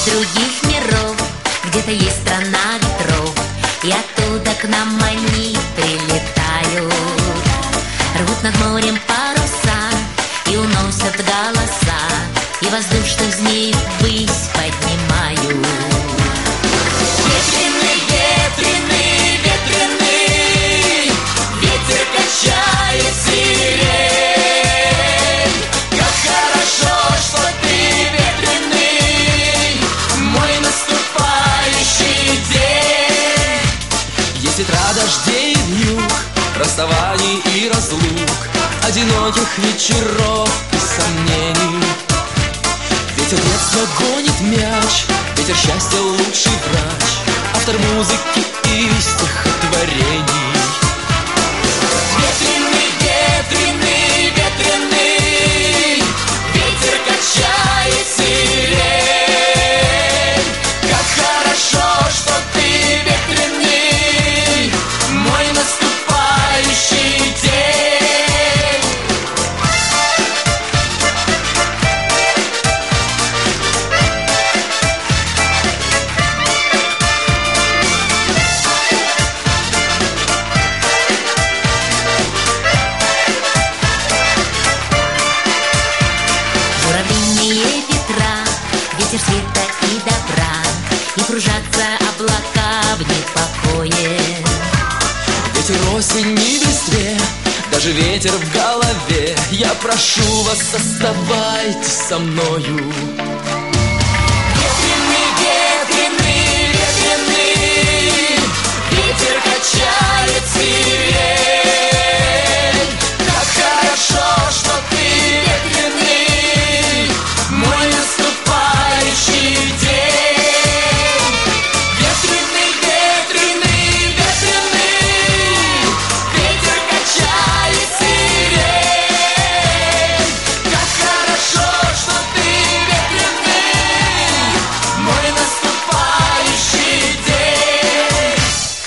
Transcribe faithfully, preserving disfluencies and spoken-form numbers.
других миров, где-то есть страна ветров, и оттуда к нам они прилетают. Рвут над морем паруса и уносят голоса, и воздушных змей ввысь поднимают. Ветреный, ветреный, ветреный, ветер качает сирень. Как хорошо, что ты ветреный, мой наступающий день. Есть ветра дождей и вьюг, расставаний и разлук, одиноких вечеров и сомнений. Ветер детства гонит мяч, ветер счастья лучший врач, автор музыки и стихотворений. Ветреный, ветреный, ветреный, ветер качает сирень. Как хорошо, что ты ветреный, мой наступающий день. Ветер света и добра, и кружатся облака в непокое. Ветер осени в листве, даже ветер в голове. Я прошу вас, оставайтесь со мною.